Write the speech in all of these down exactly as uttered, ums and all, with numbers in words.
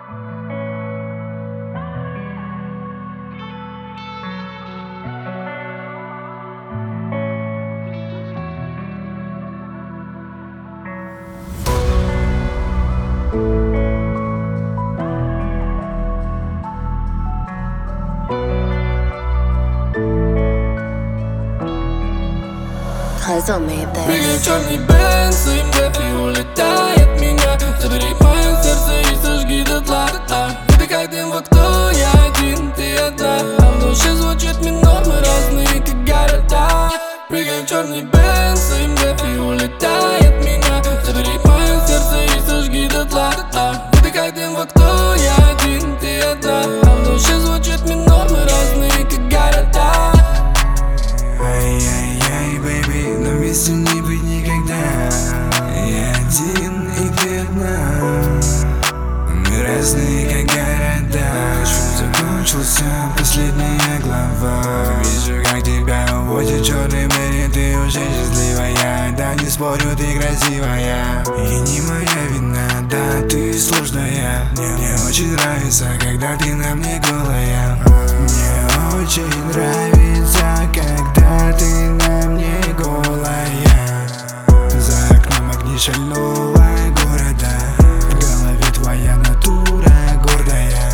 Прыгай в черный бенз, эм дэ и улетай от меня. Забери мое сердце и сожги дотла. Вдыхай дым в окно, я один, ты одна. А в душе звучит минор, мы разные как города. Прыгай в черный бенз, эм дэ и улетай от меня. Забери мое сердце и сожги дотла. Вдыхай дым в окно, я один, ты одна. А в душе звучит минор, мы разные как города. Ай-яй-яй, бэйби, но вместе не быть никогда. Я один и ты одна. Мы разные как города. Шум закончился, последняя глава. Вижу, как тебя уводит черный Мэри. Ты уже счастливая, да не спорю, ты красивая. И не моя вина, да ты сложная. Мне, мне очень нравится, когда ты на мне голая. Мне очень нравится, когда ты на мне голая. За окном огни шального города. В голове твоя натура гордая.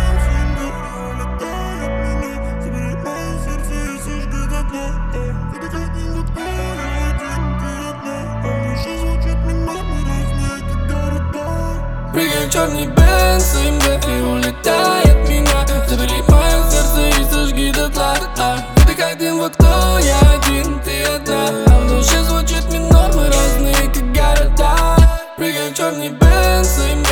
Прыгай в черный бенз, эм дэ и улетай от меня. Забери мое сердце и сожги дотла. Вдыхай дым в окно, я один, ты одна. А в душе звучит минор, мы разные как города. Прыгай в черный бенз, эм